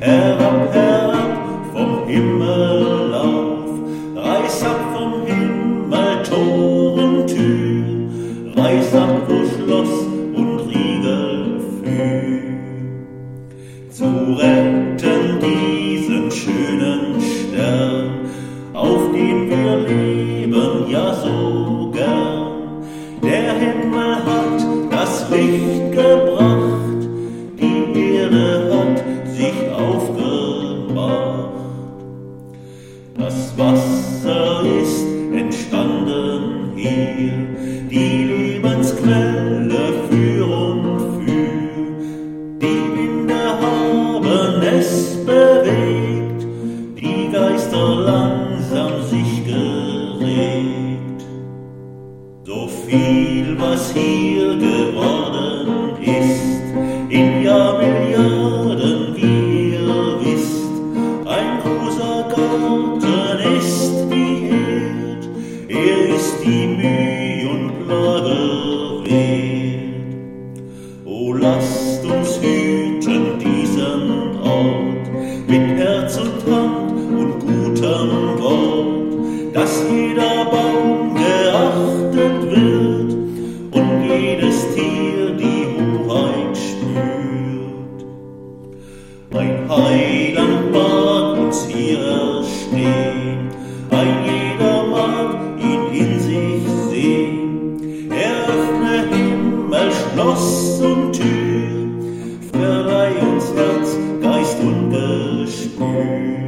Herab, herab vom Himmel auf, reiß ab vom Himmel Tor und Tür, reiß ab, wo Schloss und Riegel führ. Zu retten diesen schönen Stern, auf dem wir leben ja so gern. Der Himmel hat das Licht gebracht, die Erde hat sich aufgemacht. Das Wasser ist entstanden hier, die Lebensquelle für und für. Die Winde haben es bewegt, die Geister langsam sich geregt. So viel, was hier geworden ist, in Jahrmilliarden, wie ihr wisst, ein großer Garten ist die Erd, er ist die Mühe und Plage wert. O lasst uns hüten diesen Ort mit Herz und Hand und gutem Wort, dass jeder Baum geachtet wird und jedes Tier die Hoheit spürt. Ein Heiland mag uns hier erstehen, ein jeder mag ihn in sich sehen. Er öffne Himmel, Schloss und Tür, verleih uns Herz, Geist und Gespür.